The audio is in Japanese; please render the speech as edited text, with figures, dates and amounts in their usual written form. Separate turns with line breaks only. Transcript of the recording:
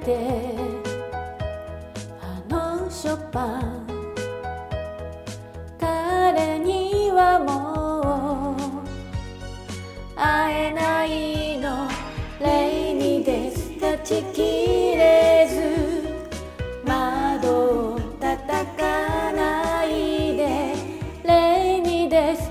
てあのショパン彼にはもう会えないのレイニーデイズ断ち切れず窓を叩かないでレイニーデイズ